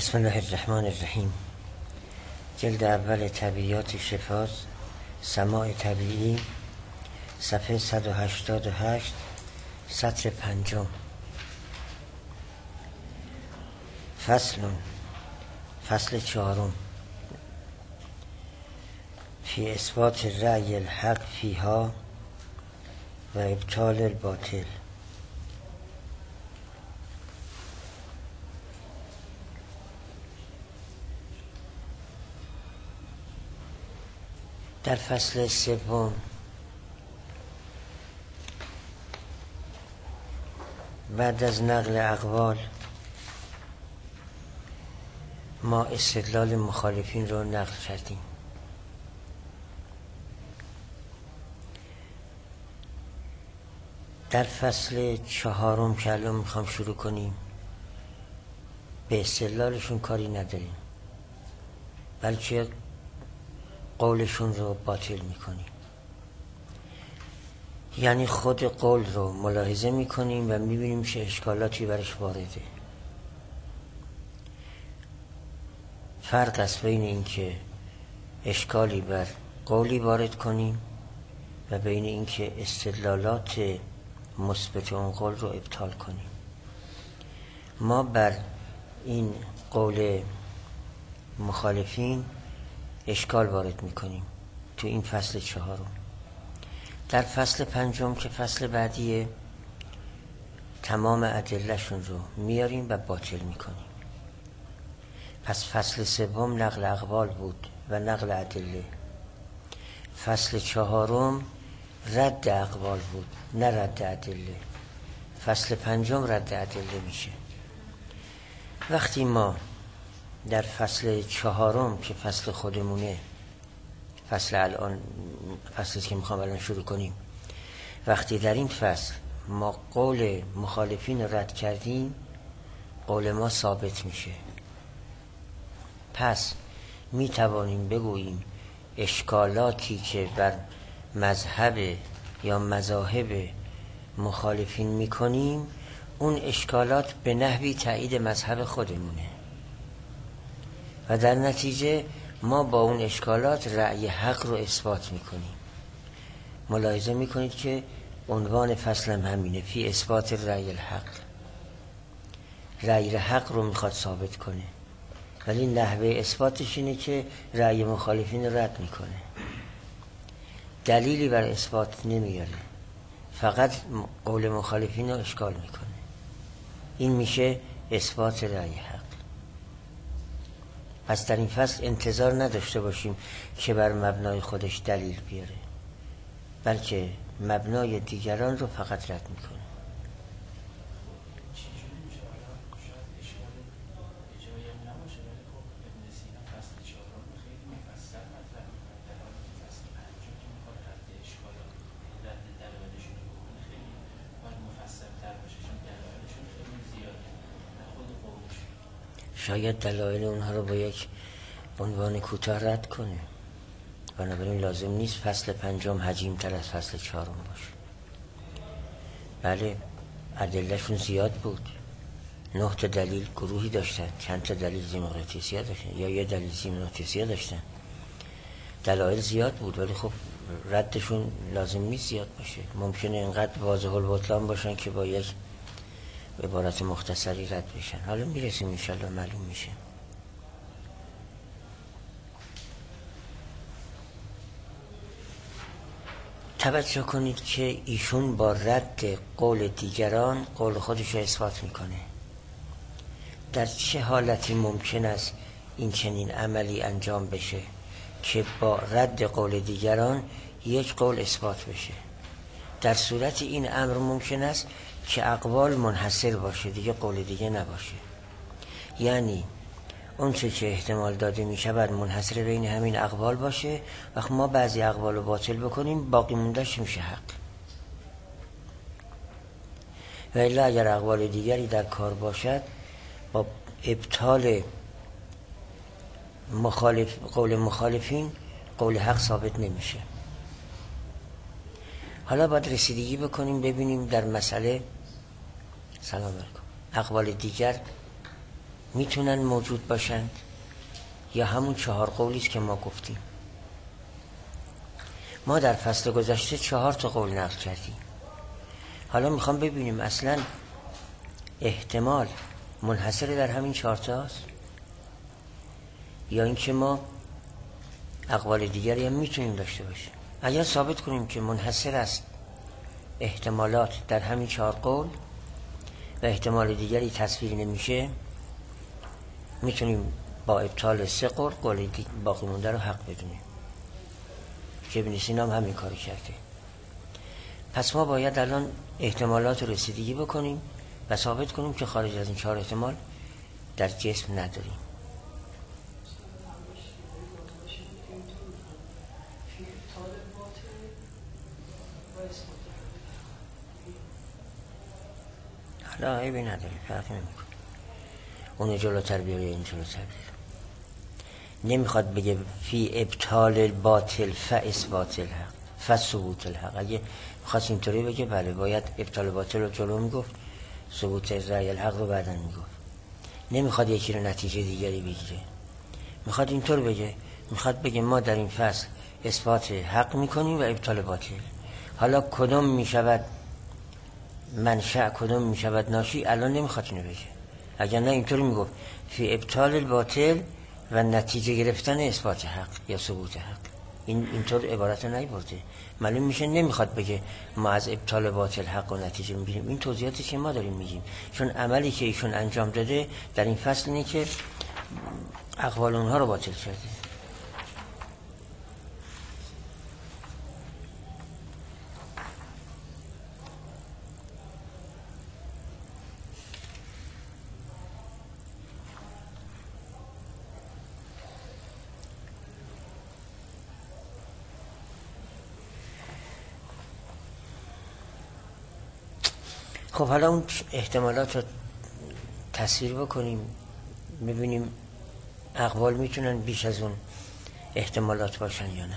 بسم الله الرحمن الرحیم. جلد اول طبیعیات شفاز، سماع طبیعی، صفحه 188، سطر 5. فصل 4 فی اثبات رأی الحق فیها و ابطال الباطل. در فصل 3 بعد از نقل اقوال ما استدلال مخالفین رو نقل کردیم. در فصل 4 که الان میخوام شروع کنیم به استدلالشون کاری نداریم، بلکه قولشون رو باطل میکنیم. یعنی خود قول رو ملاحظه میکنیم و میبینیم چه اشکالاتی برش وارده. فرق است بین این که اشکالی بر قولی وارد کنیم و بین این که استدلالات مثبت اون قول رو ابطال کنیم. ما بر این قول مخالفین اشکال وارد میکنیم تو این فصل 4. در فصل 5 که فصل بعدیه تمام ادلهشون رو میاریم و باطل میکنیم. پس فصل 3 نقل اقوال بود و نقل ادله. فصل 4 رد اقوال بود نه رد ادله. فصل 5 رد ادله میشه. وقتی ما در فصل 4 که فصل خودمونه، فصلی که میخوام الان شروع کنیم، وقتی در این فصل ما قول مخالفین رو رد کردیم، قول ما ثابت میشه. پس میتوانیم بگوییم اشکالاتی که بر مذهب یا مذاهب مخالفین میکنیم، اون اشکالات به نحوی تایید مذهب خودمونه و در نتیجه ما با اون اشکالات رأی حق رو اثبات میکنیم. ملاحظه میکنید که عنوان فصل هم همینه، فی اثبات رأی الحق. رأی حق رو میخواد ثابت کنه، ولی نحوه اثباتش اینه که رأی مخالفین رو رد میکنه، دلیلی بر اثبات نمیاره، فقط قول مخالفین رو اشکال میکنه. این میشه اثبات رأی حق. پس در این فصل انتظار نداشته باشیم که بر مبنای خودش دلیل بیاره، بلکه مبنای دیگران رو فقط رد میکنه. شاید دلایل اونها رو با یک عنوان کوتاه رد کنه، بنابراین لازم نیست فصل 5 حجیم تر از فصل 4 باشه. بله ادلهشون زیاد بود، 9 تا دلیل گروهی داشتن، چند تا دلیل ضمغناطیسی داشتن یا یه دلیل ضمغناطیسی داشتن. دلایل زیاد بود، ولی خب ردشون لازم نیست زیاد باشه. ممکنه اینقدر واضح البطلان باشن که با یک عبارت مختصری رد بشن. حالا میرسیم انشالله معلوم میشه. توجه کنید که ایشون با رد قول دیگران قول خودش رو اثبات میکنه. در چه حالتی ممکن است این چنین عملی انجام بشه که با رد قول دیگران یک قول اثبات بشه؟ در صورت این امر ممکن است که اقوال منحصر باشه، دیگه قول دیگه نباشه. یعنی اون چه که احتمال داده می شود منحصر بین همین اقوال باشه، وقت ما بعضی اقوال رو باطل بکنیم باقی موندهش میشه حق. و الا اگر اقوال دیگری در کار باشد، با ابطال قول مخالفین قول حق ثابت نمیشه. حالا باید رسیدگی بکنیم ببینیم در مسئله سلام علیکم اقوال دیگر میتونن موجود باشند یا همون 4 قولی است که ما گفتیم. ما در فصل گذشته 4 تا قول نقل کردیم. حالا میخوام ببینیم اصلا احتمال منحصر در همین 4 تاست یا اینکه ما اقوال دیگری هم میتونیم داشته باشیم. اگر ثابت کنیم که منحصر است احتمالات در همین 4 قول و احتمال دیگری تصویر نمیشه، میتونیم با ابطال 3 قول باقی مونده رو حق بدونیم که ابن سینا هم همین کاری کرده. پس ما باید الان احتمالات رو رسیدگی بکنیم و ثابت کنیم که خارج از این 4 احتمال در جسم نداریم. حالا عیبی نداره، فرقی نمیکنه. اونو جلوتر بیاره این جلوتر بیاره. نمیخواد بگه فی ابطال الباطل فاثبات الحق فثبوت الحق. اگه خواست اینطوری بگه بله باید ابطال باطل رو جلو میگفت، ثبوت رأی الحق رو بعداً میگفت. نمیخواد یکی رو نتیجه دیگری بگیره، میخواد اینطور بگه، میخواد بگه ما در این فصل اثبات حق میکنیم و ابطال باطل. حالا کدوم میشود منشأ کدوم میشود ناشی الان نمیخواد اینو بگه. اگر نه اینطوری میگفت فی ابطال الباطل و نتیجه گرفتن اثبات حق یا ثبوت حق. اینطور عبارت نیورده. معلوم میشه نمیخواد بگه ما از ابطال باطل حق و نتیجه میگیریم. این توضیحاتی که ما داریم میگیم، چون عملی که ایشون انجام داده در این فصل اینه که اقوال اونها رو باطل کرده. خب حالا اون احتمالات رو تصویر بکنیم، ببینیم اقوال میتونن بیش از اون احتمالات باشن یا نه.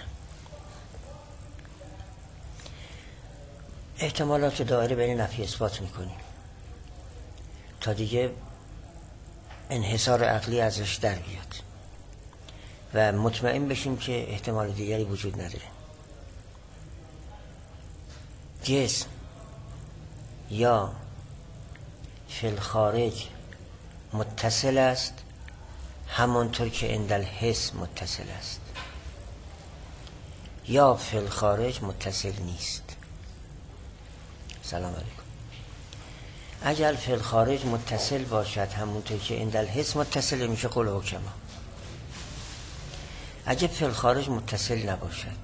احتمالات رو دایره بین نفی اثبات میکنیم تا دیگه انحصار عقلی ازش در بیاد و مطمئن بشیم که احتمال دیگری وجود نداره. جسم یا فی الخارج متصل است همانطور که عند الحس متصل است، یا فی الخارج متصل نیست. سلام علیکم. اگر فی الخارج متصل باشد همونطور که عند الحس متصل میشه قول حکما. اگر فی الخارج متصل نباشد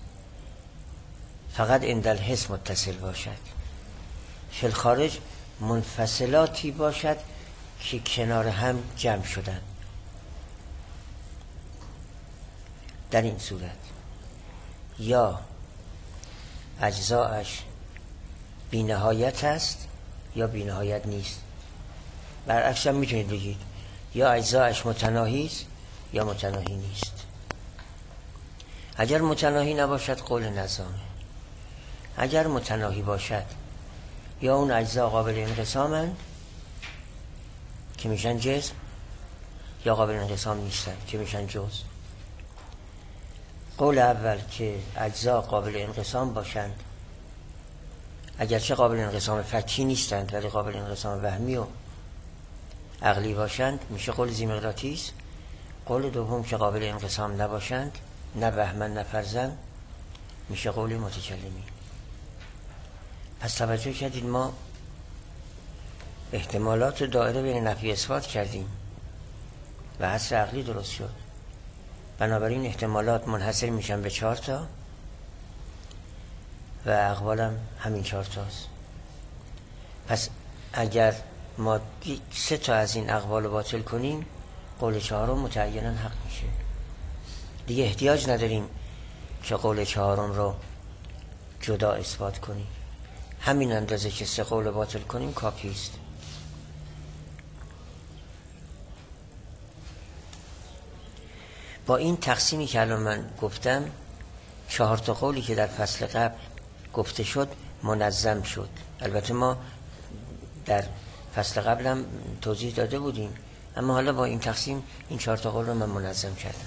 فقط عند الحس متصل باشد، فی الخارج منفصلاتی باشد که کنار هم جمع شدن، در این صورت یا اجزایش بی نهایت است یا بی نهایت نیست. برعکس هم میتونید بگید یا اجزایش متناهی است یا متناهی نیست. اگر متناهی نباشد قول نظامه. اگر متناهی باشد یا اون اجزا قابل انقسامند که میشن جسم، یا قابل انقسام نیستن که میشن جزء. قول اول که اجزا قابل انقسام باشند، اگرچه قابل انقسام فکی نیستند ولی قابل انقسام وهمی و عقلی باشند، میشه قول ذی‌مقداطیس. قول دوم که قابل انقسام نباشند، نه وهمن نه فرضاً، میشه قول متکلمی. پس توجه کردید ما احتمالات دایره بین نفی اثبات کردیم و حصر عقلی درست شد. بنابراین احتمالات منحصر میشن به 4 تا و اقوالم همین 4 تاست. پس اگر ما 3 تا از این اقوال رو باطل کنیم، قول 4 متعیناً حق میشه. دیگه احتیاج نداریم که قول 4 رو جدا اثبات کنیم. همین اندازه که 3 قول باطل کنیم کافی است. با این تقسیمی که الان من گفتم، 4 تا قولی که در فصل قبل گفته شد منظم شد. البته ما در فصل قبل هم توضیح داده بودیم اما حالا با این تقسیم این 4 تا قول رو من منظم کردم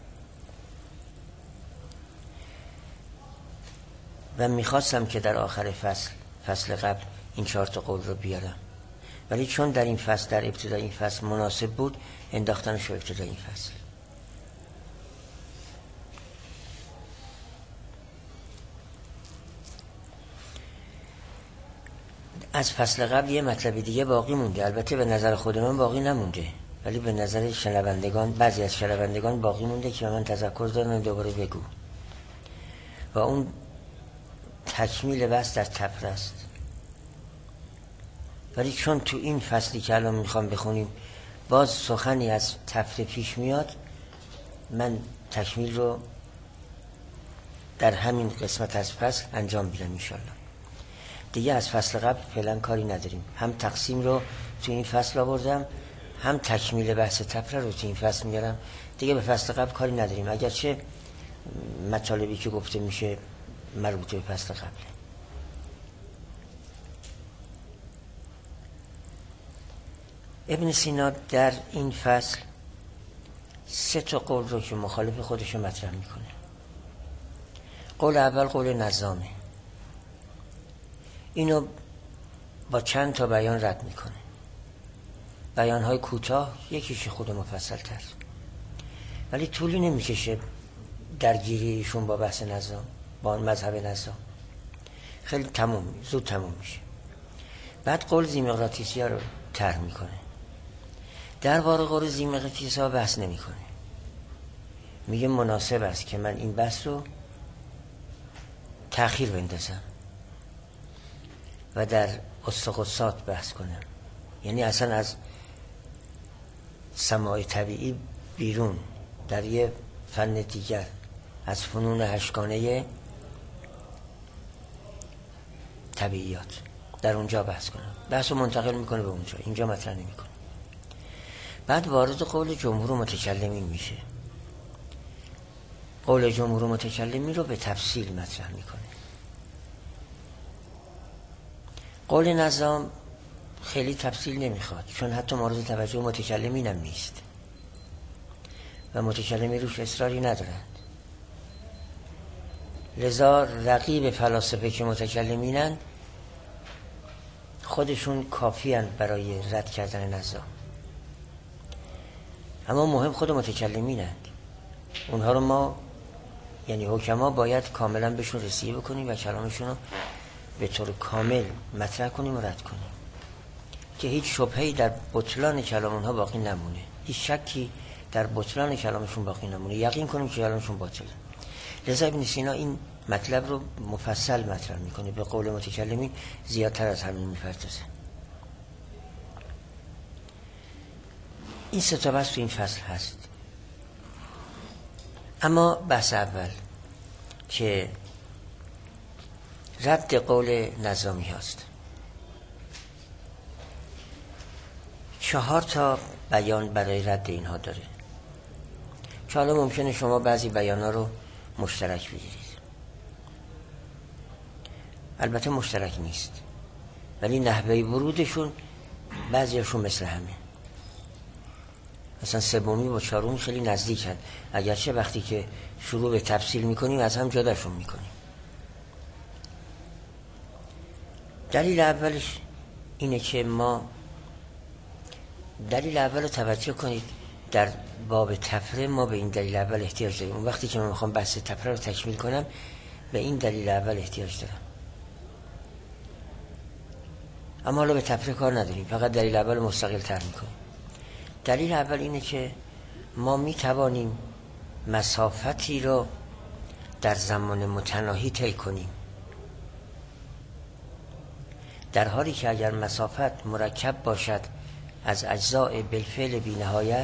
و میخواستم که در آخر فصل قبل این 4 تا قول رو بیارم، ولی چون در این فصل، در ابتدای این فصل مناسب بود، انداختنش رو ابتدای این فصل. از فصل قبل یه مطلب دیگه باقی مونده، البته به نظر خود من باقی نمونده، ولی به نظر شنوندگان، بعضی از شنوندگان باقی مونده که من تذکر دارم دوباره بگو، و اون تکمیل بحث در تپر است. ولی چون تو این فصلی که الان میخوام بخونیم باز سخنی از تپر پیش میاد، من تکمیل رو در همین قسمت از فصل انجام میدم انشالله. دیگه از فصل قبل فعلا کاری نداریم، هم تقسیم رو تو این فصل آوردم، هم تکمیل بحث تپر رو تو این فصل میارم. دیگه به فصل قبل کاری نداریم، اگرچه مطالبی که گفته میشه مربوط به فصل قبل. ابن سینا در این فصل 3 تا قول رو که مخالف خودش رو مطرح میکنه. قول اول قول نظامه، اینو با چند تا بیان رد میکنه، بیانهای کوتاه، یکیش خود مفصل تر، ولی طولی نمیکشه درگیری ایشون با بحث نظام، با مذهب نظام، خیلی زود تموم میشه. بعد قول زیمقراطیسی‌ها رو طرح میکنه. در واقع قول زیمقراطیسی‌ها بحث نمیکنه، میگه مناسب است که من این بحث رو تأخیر بندازم و در استقصات بحث کنم، یعنی اصلا از سماع طبیعی بیرون، در یه فن دیگر از فنون هشتگانه طبیعیات در اونجا بحث کنم، بحث رو منتقل میکنه به اونجا، اینجا مطرح نمیکنه. بعد وارد قول جمهور متکلمین میشه، قول جمهور متکلمین رو به تفصیل مطرح میکنه. قول نظام خیلی تفصیل نمیخواد، چون حتی مورد توجه متکلمین هم نیست و متکلمین روش اصراری ندارند، لذا رقیب فلاسفه که متکلمینن خودشون کافیان برای رد کردن نظام. اما مهم خود متکلمینند، اونها رو ما یعنی حکما باید کاملا بهشون رسیدگی بکنیم و کلامشون رو به طور کامل مطرح کنیم و رد کنیم که هیچ شبهه‌ای در بطلان کلام اونها باقی نمونه، هیچ شکی در بطلان کلامشون باقی نمونه، یقین کنیم که کلامشون باطله. لذا ابن سینا این مطلب رو مفصل مطرح میکنه، به قول متکلمین زیادتر از همین میپردازه. این 3 تا بحث تو این فصل هست. اما بحث اول که رد قول نظامی هست، 4 تا بیان برای رد اینها داره که حالا ممکنه شما بعضی بیانا رو مشترک بگیرید، البته مشترک نیست، ولی نحوه ورودشون بعضیاشون مثل همه، مثلا 3 با 4 خیلی نزدیکن، اگرچه وقتی که شروع به تفصیل میکنیم از هم جداشون میکنیم. دلیل اولش اینه که دلیل اول رو توجه کنید، در باب تفره ما به این دلیل اول احتیاج داریم. اون وقتی که من میخوام بحث تفره رو تکمیل کنم به این دلیل اول احتیاج دارم، اما حالا به تفره کار نداریم، فقط دلیل اول مستقل تر میکنیم. دلیل اول اینه که ما میتوانیم مسافتی رو در زمان متناهی طی کنیم، در حالی که اگر مسافت مرکب باشد از اجزاء بالفعل بی نهایت،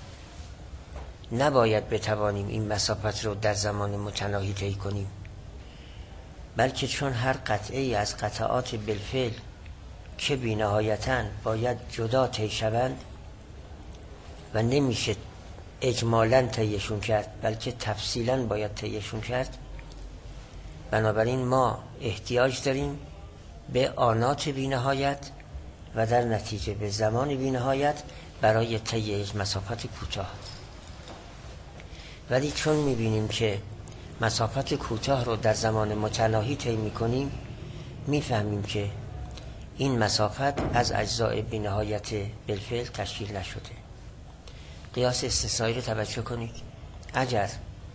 نباید بتوانیم این مسافت رو در زمان متناهی طی کنیم، بلکه چون هر قطعه از قطعات بالفعل که بی نهایتاً باید جدا طی شوند و نمیشه اجمالاً طیشون کرد بلکه تفصیلاً باید طیشون کرد، بنابراین ما احتیاج داریم به آنات بی نهایت و در نتیجه به زمان بی نهایت برای طی مسافت کوتاه. ولی چون میبینیم که مسافت کوتاه رو در زمان متناهی طی میکنیم، میفهمیم که این مسافت از اجزای بی‌نهایت بالفعل تشکیل نشده. قیاس استثنایی رو توجه کنید. اگر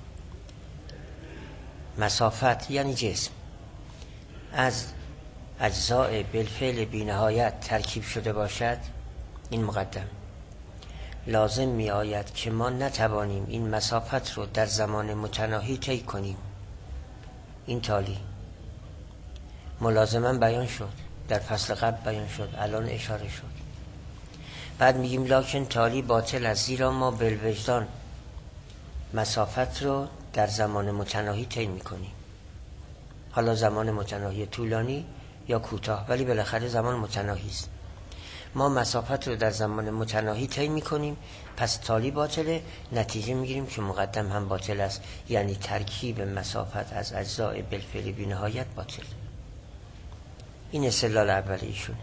مسافت یعنی جسم از اجزای بالفعل بی‌نهایت ترکیب شده باشد، این مقدم، لازم می آید که ما نتوانیم این مسافت رو در زمان متناهی طی کنیم. این تالی ملازما بیان شد، در فصل قبل بیان شد، الان اشاره شد. بعد میگیم لکن تالی باطل است، زیرا ما بالوجدان مسافت رو در زمان متناهی طی میکنیم. حالا زمان متناهی طولانی یا کوتاه، ولی بالاخره زمان متناهی است. ما مسافت رو در زمان متناهی طی میکنیم، پس تالی باطله. نتیجه میگیریم که مقدم هم باطل است، یعنی ترکیب مسافت از اجزای بالفعل بی‌نهایت باطل. این استدلال اول ایشونه.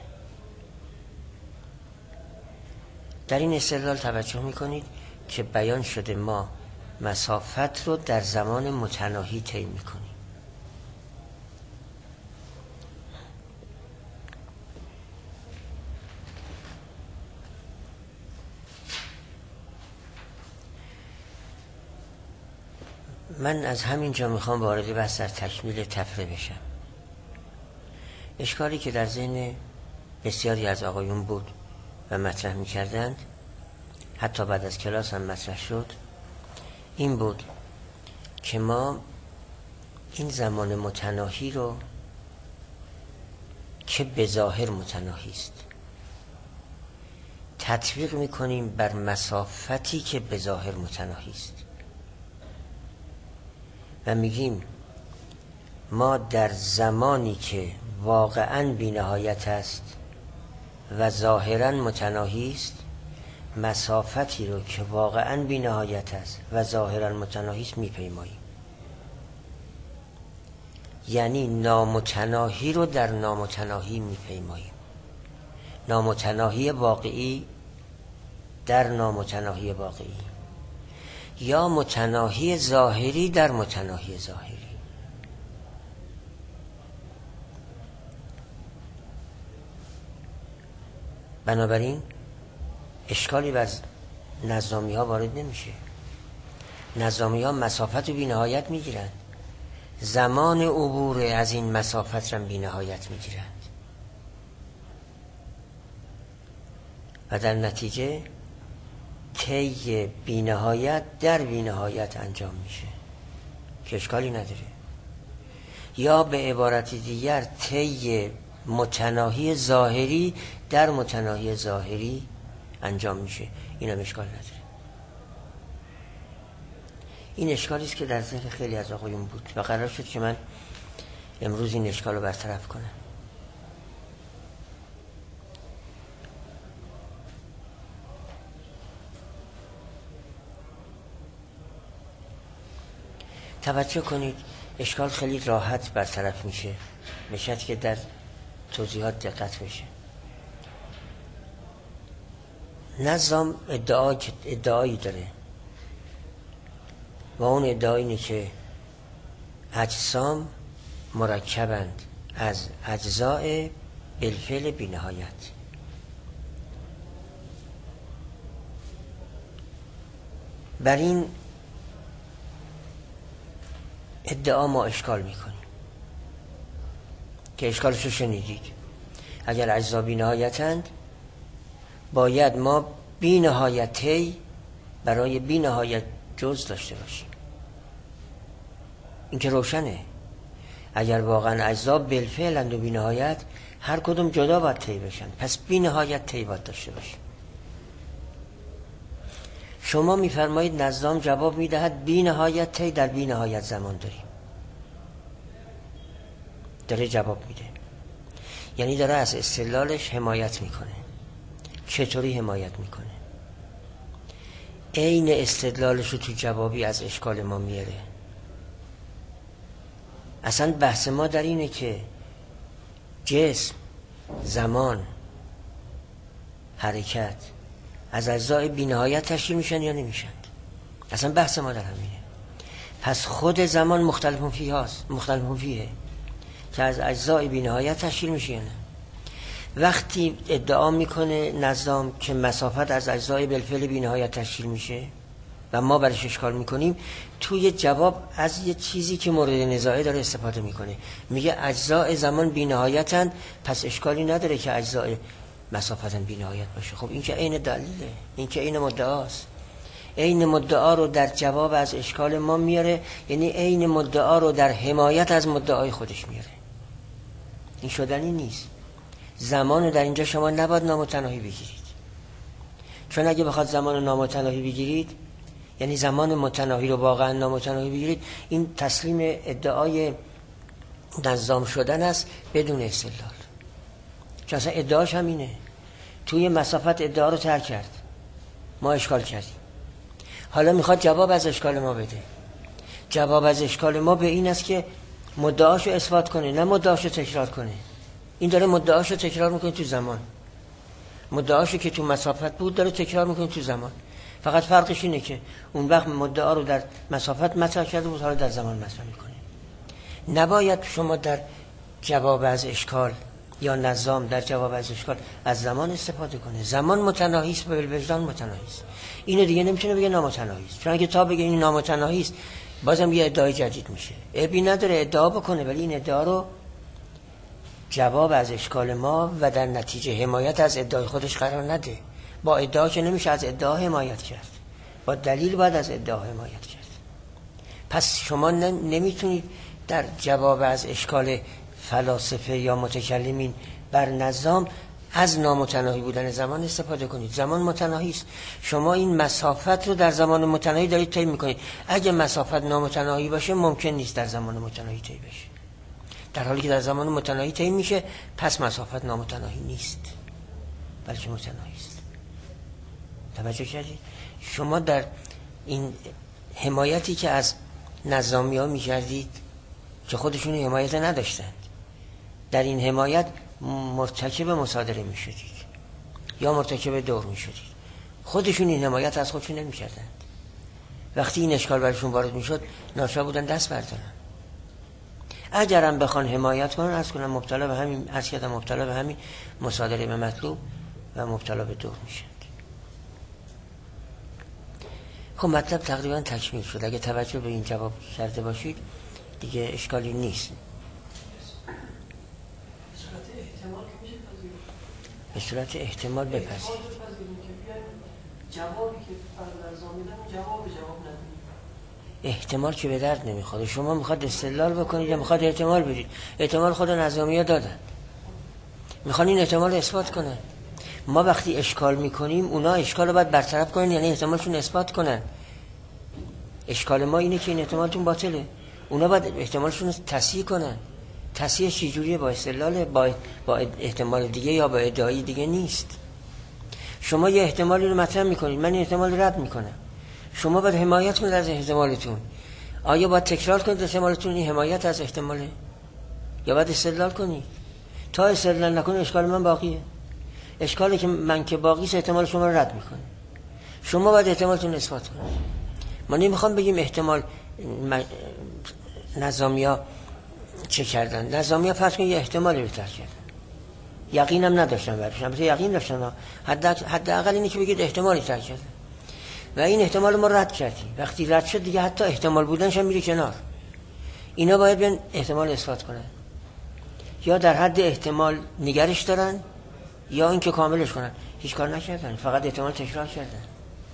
در این استدلال توجه میکنید که بیان شده ما مسافت رو در زمان متناهی طی میکنیم. من از همین جا میخوام وارد بحث در تکمیل تفره بشم. اشکالی که در ذهن بسیاری از آقایون بود و مطرح میکردند، حتی بعد از کلاس هم مطرح شد، این بود که ما این زمان متناهی رو که به ظاهر متناهی است تطبیق میکنیم بر مسافتی که به ظاهر متناهی است و میگیم ما در زمانی که واقعاً بی‌نهایت است و ظاهراً متناهی است، مسافتی رو که واقعاً بی‌نهایت است و ظاهراً متناهی است میپیماییم. یعنی نامتناهی رو در نامتناهی میپیماییم، نامتناهی واقعی در نامتناهی واقعی، یا متناهی ظاهری در متناهی ظاهری. بنابراین اشکالی بر نظامی ها وارد نمیشه. نظامی ها مسافت رو بی‌نهایت میگیرند، زمان عبور از این مسافت رو بی‌نهایت میگیرند و در نتیجه طی بی‌نهایت در بی‌نهایت انجام میشه که اشکالی نداره. یا به عبارت دیگر طی متناهی ظاهری در متناهی ظاهری انجام میشه، این هم اشکال نداره. این اشکالی است که در ذهن خیلی از آقایون بود و قرار شد که من امروز این اشکال رو برطرف کنم. توجه کنید، اشکال خیلی راحت برطرف میشه بشد که در توضیحات دقت بشه. نظام ادعایی داره و اون ادعا اینه که اجسام مرکبند از اجزاء بالفعل بی‌نهایت. بر این ادعا ما اشکال میکنیم که اشکالشو شنیدید. اگر اجزا بی‌نهایتند، باید ما بی‌نهایتی برای بی‌نهایت جز داشته باشیم. این که روشنه. اگر واقعا اجزا بالفعلند و بی‌نهایت، هر کدوم جدا باید طی بشن، پس بی‌نهایت طی باید داشته باشیم. شما میفرمایید نظام جواب میدهد بی‌نهایت طی در بی‌نهایت زمان داریم. داره جواب میده، یعنی داره از استدلالش حمایت میکنه. چطوری حمایت میکنه؟ عین استدلالش رو تو جوابی از اشکال ما میاره. اصلا بحث ما در اینه که جسم، زمان، حرکت از اجزای بی‌نهایت تشکیل میشن یا نمیشند؟ اصلا بحث ما در همینه. پس خود زمان مختلف فیه که از اجزای بی‌نهایت تشکیل میشه یا نه. وقتی ادعا میکنه نظام که مسافت از اجزای بالفعل بی‌نهایت تشکیل میشه و ما برش اشکال میکنیم، توی جواب از یه چیزی که مورد نزاعه داره استفاده میکنه، میگه اجزای زمان بی‌نهایتن، پس اشکالی نداره که اجزای مسافتن بی‌نهایت باشه. خب این که عین دلیله، این که عین مدعاست. عین مدعا رو در جواب از اشکال ما میاره، یعنی عین مدعا رو در حمایت از مدعای خودش میاره. این شدنی نیست. زمان رو در اینجا شما نباید نامتناهی بگیرید، چون اگه بخواد زمان نامتناهی بگیرید، یعنی زمان متناهی رو واقعا نامتناهی بگیرید، این تسلیم ادعای نظام شدن است بدون استدلال. چون اصلا ادعاش همینه، توی مسافت ادعا رو ترک کرد، ما اشکال کردیم، حالا میخواد جواب از اشکال ما بده. جواب از اشکال ما به این است که مدعاشو اثبات کنه، نه مدعاشو تکرار کنه. این داره مدعاشو تکرار میکنه تو زمان، مدعاشو که تو مسافت بود داره تکرار میکنه تو زمان. فقط فرقش اینه که اون وقت مدعا رو در مسافت مطرح کرده بود، حالا در زمان مطرح میکنه. نباید شما در جواب از اشکال یا نظام در جواب از اشکال از زمان استفاده کنه. زمان متناهی است، به وجدان متناهی است. اینو دیگه نمیتونه بگه نامتناهی است، چون اگه تا بگه این نامتناهی است بازم یه ادعای جدید میشه. ابی نداره ادعا بکنه، ولی این ادعا رو جواب از اشکال ما و در نتیجه حمایت از ادعای خودش قرار نده. با ادعا که نمیشه از ادعا حمایت کرد، با دلیل باید از ادعا حمایت کرد. پس شما نمیتونید در جواب از اشکال فلاسفه یا متکلمین بر نظام از نامتناهی بودن زمان استفاده کنید. زمان متناهی است. شما این مسافت رو در زمان متناهی دارید طی میکنید. اگه مسافت نامتناهی باشه ممکن نیست در زمان متناهی طی بشه. در حالی که در زمان متناهی طی میشه، پس مسافت نامتناهی نیست بلکه متناهی است. توجه کردید؟ شما در این حمایتی که از نظامی ها میکردید که خودشون حمایت نداشتند، در این حمایت مرتکب مصادره میشدید یا مرتکب دور میشدید. خودشون این حمایت از خودشون نمیکردند. وقتی این اشکال برشون وارد میشد ناچار بودن دست بردارن. اگرم بخوان حمایت کنن، از کنن مبتلا به همین مصادره به مطلوب و مبتلا به دور میشن. خب مطلب تقریبا تکمیل شد. اگه توجه به این جواب کرده باشید دیگه اشکالی نیست. به صورت احتمال بپذیرید. جوابی که فرد نظام میدن جواب ندید. احتمال که به درد نمیخواد. شما میخواد استدلال بکنید یا میخواد احتمال بدید؟ احتمال خود نظامی‌ها دادن، میخوان این احتمال اثبات کنن. ما وقتی اشکال میکنیم اونا اشکال رو باید برطرف کنن، یعنی احتمالشون اثبات کنن. اشکال ما اینه که این احتمالتون باطله، اونا باید احتمالشون رو تصحیح کنن. تصحیح چه جوریه؟ با استدلال، با احتمال دیگه یا با ادعای دیگه نیست. شما یه احتمالی رو مطرح میکنید، من این احتمال رو رد میکنم. شما باید حمایت کنید از احتمالتون. آیا باید تکرار کنید احتمالتون این حمایت از احتماله یا باید استدلال کنید؟ تا استدلال نکنید اشکال من باقیه. اشکالی که من که باقی است احتمال شما رو رد میکنه. شما باید احتمالتون اثبات کنید. ما نمیخوام بگیم احتمال نظامیا چه کردن. نظامیا فرض کنید یه احتمالی رو ترک کردن، یقینم نداشتن برش، البته یقین داشتن، حداقل اینه که بگید احتمالی ترک کردن و این احتمال ما رد کردیم. وقتی رد شد دیگه حتی احتمال بودنش هم میره کنار. اینا باید بیان احتمال اثبات کنن، یا در حد احتمال نگرش دارن یا اینکه کاملش کنن. هیچ کار نکردن، فقط احتمال تکرار کردن.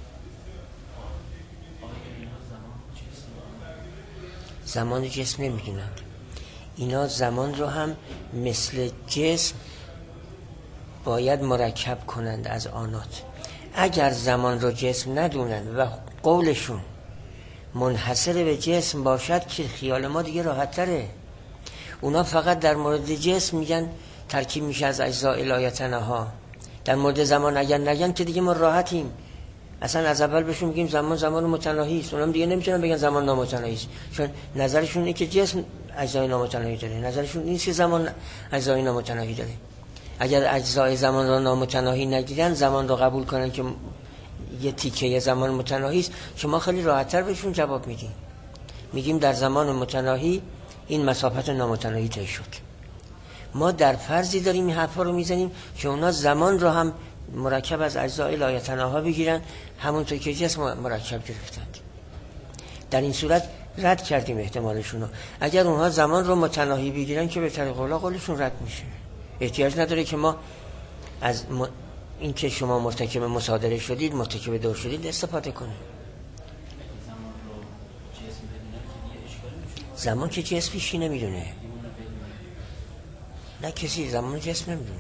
زمان جسم نمیدونن. اینا زمان رو هم مثل جسم باید مرکب کنند از آنات. اگر زمان رو جسم ندونن و قولشون منحصر به جسم باشد که خیال ما دیگه راحت تره. اونا فقط در مورد جسم میگن ترکیب میشه از اجزاء لایتنها. در مورد زمان اگر نگن که دیگه ما راحتیم. اصلا از اول بهشون میگیم زمان متناهی است. اونم دیگه نمیتونن بگن زمان نامتناهی است، چون نظرشون اینه که جسم اجزای نامتناهی داره، نظرشون نیست که زمان اجزای نامتناهی داره. اگر اجزای زمان رو نامتناهی نگیرن، زمان رو قبول کنن که یه تیکه زمان متناهی است که ما خیلی راحت‌تر بهشون جواب میدیم. میگیم در زمان متناهی این مسافت نامتناهی طی شد. ما در فرضی داریم این حرفا رو میزنیم که اونا زمان رو هم مرکب از اجزای لایتناها بگیرن، همونطور که جسم مرکب گرفتند. در این صورت رد کردیم احتمالشون رو. اگر اونها زمان رو متناهی بگیرن که به طریق اولا قولشون رد میشه. احتیاج نداره که ما از این که شما مرتکب مصادره شدید، مرتکب دور شدید استفاده کنیم. زمان که جسم هیچی نمیدونه. نه کسی زمان جسم نمیدونه.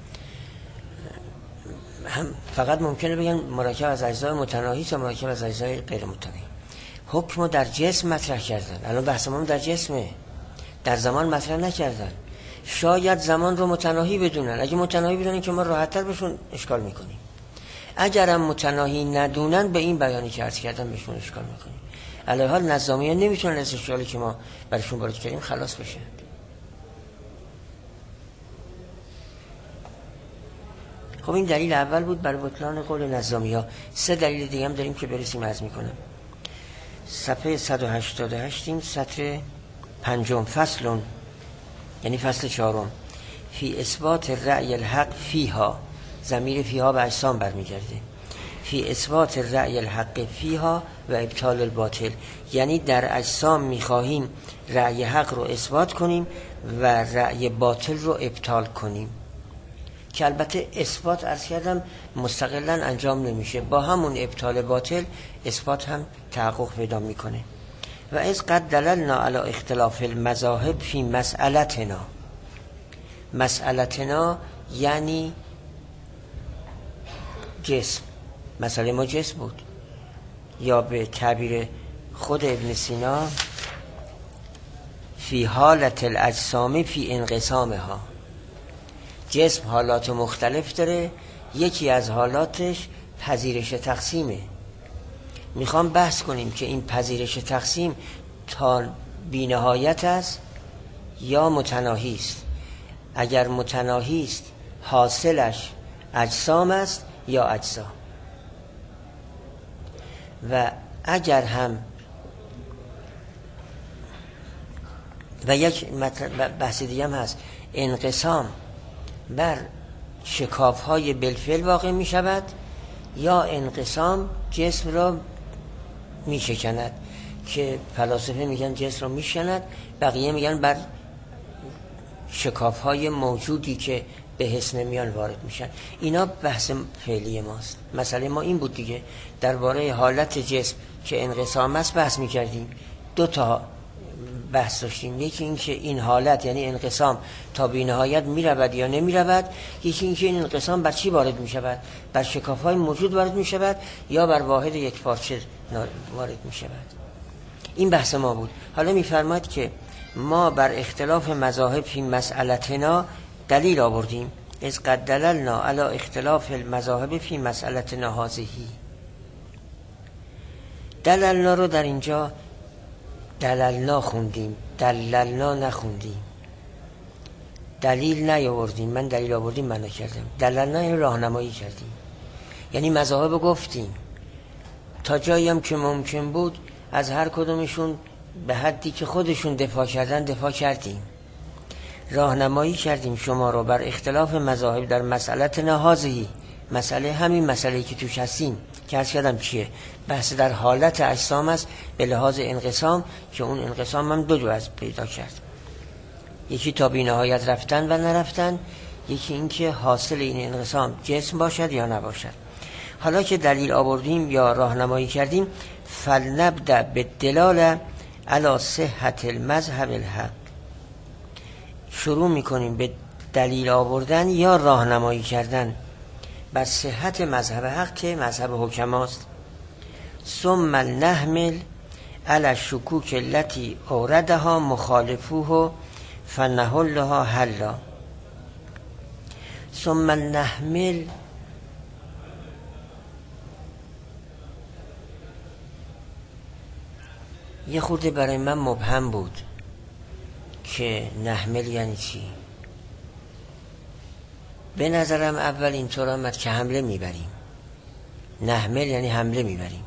هم فقط ممکنه بگن مرکب از اجزای متناهی تا مرکب از اجزای غیر متناهی. حکم در جسم مطرح کردن. الان بحث ما در جسمه، در زمان مطرح نکردن. شاید زمان رو متناهی بدونن. اگه متناهی بدونن که ما راحت‌تر بهشون اشکال میکنیم. اگرم متناهی ندونن به این بیانی که عرض کردم بهشون اشکال میکنیم. علی حال نظامیان نمیتونن از اشکالی که ما برشون وارد کردیم خلاص بشن. خب این دلیل اول بود برای بطلان قول نظامی‌ها. 3 دلیل دیگه هم داریم که برسیم عرض میکنم. صفحه 188 سطر 5 فصل، یعنی فصل 4، فی اثبات رأی الحق فیها. ضمیر فیها به اجسام برمیگرده. فی اثبات رأی الحق فیها و ابطال الباطل، یعنی در اجسام میخواهیم رأی حق رو اثبات کنیم و رأی باطل رو ابطال کنیم، که البته اثبات عرض کردم مستقلا انجام نمیشه، با همون ابطال باطل اثبات هم تحقق پیدا میکنه. و از قد دللنا علی اختلاف المذاهب فی مسئلتنا. مسئلتنا یعنی جسم. مسئله ما جسم بود، یا به تعبیر خود ابن سینا فی حالت الاجسام فی انقسامها. جسم حالات مختلف داره، یکی از حالاتش پذیرش تقسیمه. میخوام بحث کنیم که این پذیرش تقسیم تا بی‌نهایت است یا متناهی است. اگر متناهی است حاصلش اجسام است یا اجزا. و اگر هم و یک بحث دیگه هم هست، انقسام بر شکاف‌های بالفعل واقع می شود یا انقسام جسم را می شکند، که فلاسفه میگن جسم را می شکند، بقیه میگن بر شکاف‌های موجودی که به حس نمیان وارد میشن. اینا بحث فعلی ماست. مسئله ما این بود دیگه، درباره حالت جسم که انقسام است بحث میکردیم. 2 تا بحث داشتیم. یکی این که این حالت یعنی انقسام تا بی‌نهایت میرود یا نمیرود، یکی این که این انقسام بر چی وارد میشود، بر شکاف‌های موجود وارد میشود یا بر واحد یک پارچه وارد میشود. این بحث ما بود. حالا میفرماید که ما بر اختلاف مذاهب فی مسئلتنا دلیل آوردیم. از قد دللنا علی اختلاف المذاهب فی مسئلتنا هذه. دللنا رو در اینجا دللنا خوندیم، دللنا نخوندیم. دلیل نیاوردیم. من دلیل آوردیم من نکردم. دللنا یعنی راهنمایی کردیم، یعنی مذاهب گفتیم تا جایی هم که ممکن بود از هر کدومشون به حدی که خودشون دفاع کردن دفاع کردیم. راهنمایی کردیم شما رو بر اختلاف مذاهب در مسئله نهازی. مسئله همین مسئله‌ای که توش هستیم که عرض کردم چیه؟ بحث در حالت اجسام است به لحاظ انقسام، که اون انقسام هم 2 جهت پیدا کرد. یکی تا بی‌نهایت رفتن و نرفتن، یکی این که حاصل این انقسام جسم باشد یا نباشد. حالا که دلیل آوردیم یا راهنمایی کردیم، فلنبدأ بالدلاله علی صحت المذهب الحق. شروع میکنیم به دلیل آوردن یا راهنمایی کردن بر صحت مذهب حق که مذهب حکماست. ثم نحمل علی الشکوک التي اوردها مخالفوه فنحلها حلا. ثم نحمل یه خورده برای من مبهم بود که نحمل یعنی چی. به نظرم اول اینطور آمد که حمله میبریم. نحمل یعنی حمله میبریم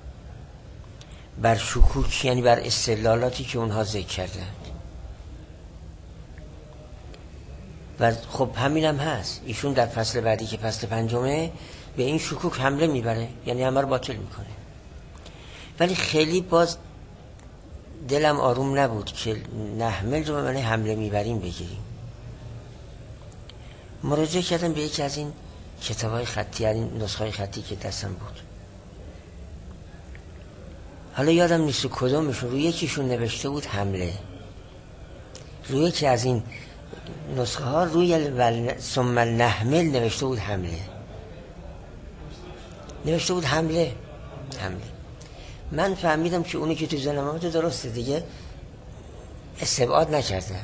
بر شکوک، یعنی بر استدلالاتی که اونها ذکر کردند. و خب همین هم هست، ایشون در فصل بعدی که فصل 5 به این شکوک حمله میبره، یعنی همه رو باطل میکنه. ولی خیلی باز دلم آروم نبود که نحمل رو به معنی حمله میبریم بگیریم. مراجعه کردم به یکی از این کتاب‌های خطی، یعنی نسخه‌های خطی که دستم بود. حالا یادم نیست کدومشون، روی یکیشون نوشته بود حمله، روی یکی از این نسخه ها روی ثم نحمل نوشته بود حمله، نوشته بود حمله. من فهمیدم که اونی که تو ذهنم اومد درسته دیگه، استبعاد نکردم.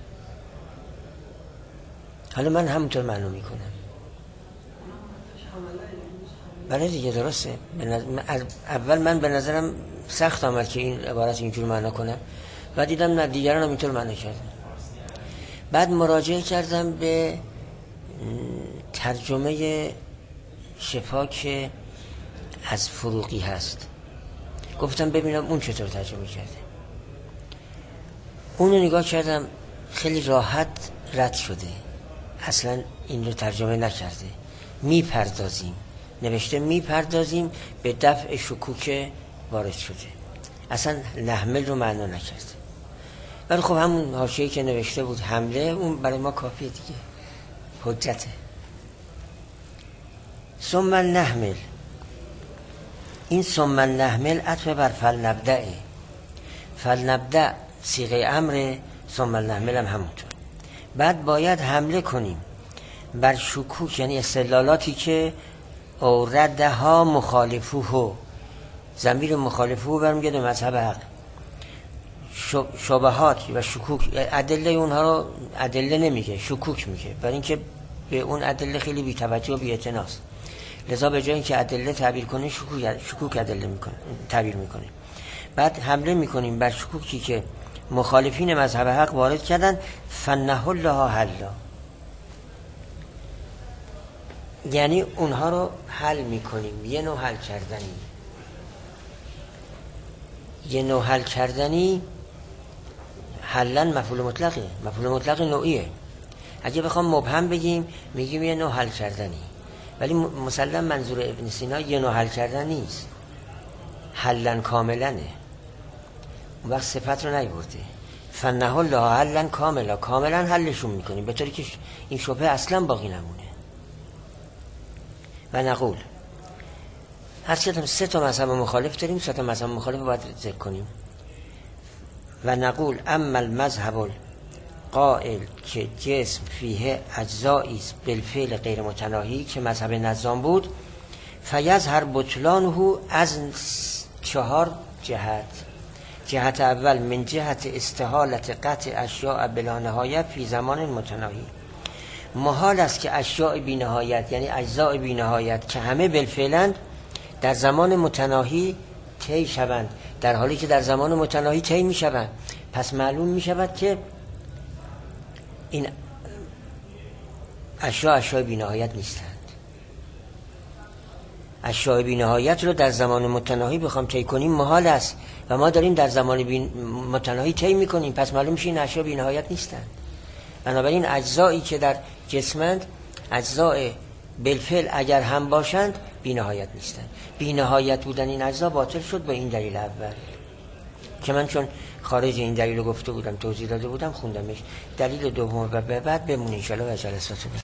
حالا من همونطور معلوم میکنم. بله دیگه درسته. اول من به نظرم سخت آمد که این عبارت اینجور معنا کنم، بعد دیدم نه، دیگران هم اینطور معنا کردن. بعد مراجعه کردم به ترجمه شفا که از فروغی هست، گفتم ببینم اون چطور ترجمه کرده. اونو نگاه کردم، خیلی راحت رد شده، اصلا این رو ترجمه نکرده. میپردازیم، نوشته میپردازیم به دفع شکوک وارد شده، اصلا نحمل رو معنا نکرده. ولی خب همون حاشیه‌ای که نوشته بود حمله، اون برای ما کافیه دیگه، حجته. ثم نحمل، این ثم نحمل عطف بر فلنبدأه. فلنبدأ صیغه امر، ثم نحمل هم همونطور. بعد باید حمله کنیم بر شکوک، یعنی استدلالاتی که اوردها مخالفوه، ضمیر مخالفوه برمیگرده به مذهب حق. شبهات و شکوک، ادله اونها رو ادله نمیگه، شکوک میگه، برای اینکه به اون ادله خیلی بی‌توجه و بی‌اعتناست. لذا به جای اینکه ادله تعبیر کنه، شکوک ادله میکنه، تعبیر میکنه. بعد حمله میکنیم بر شکوکی که مخالفین مذهب حق وارد کردن، فنحلها حلا، یعنی اونها رو حل میکنیم. یه نوع حل کردنی، یه نوع حل کردنی. حلن مفعول مطلقه، مفعول مطلق نوعیه. اگه بخوام مبهم بگیم میگیم یه نوع حل کردنی، ولی مسلم منظور ابن سینا یه نوع حل کردن نیست، حلن کاملنه. اون وقت صفت رو نیورده. فنحلها حلن کاملا، کاملا حلشون میکنیم به طوری که این شبهه اصلا باقی نمونه. و نقول، هر چطور 3 تا مذهب مخالف داریم، 3 تا مذهب مخالف باید ذکر کنیم. و نقول اما المذهب قائل که جسم فیه اجزایی است بالفعل غیر متناهی، که مذهب نظام بود، فیظهر بطلانه از 4 جهت. جهت اول من جهت استحالت قطع اشیاء بلا نهایت فی زمان متناهی، محال است که اشیاء بی نهایت، یعنی اجزاء بی نهایت که همه بالفعلند، در زمان متناهی طی شوند، در حالی که در زمان متناهی طی می شوند. پس معلوم می شود که این اشیاء بی نهایت نیستند. اشیاء بی نهایت رو در زمان متناهی بخوام طی کنیم محال است، و ما داریم در زمان متناهی طی می کنیم، پس معلوم میشه این اشیاء بی نهایت نیستند. بنابراین اجزایی که در جسمند، اجزاء بالفعل اگر هم باشند بی نهایت نیستند. بی نهایت بودن این اجزا باطل شد با این دلیل اول که من چون خارج این دلیل رو گفته بودم، توضیح داده بودم، خوندمش. دلیل دوم و به بعد بمونه ان شاء الله و جلسات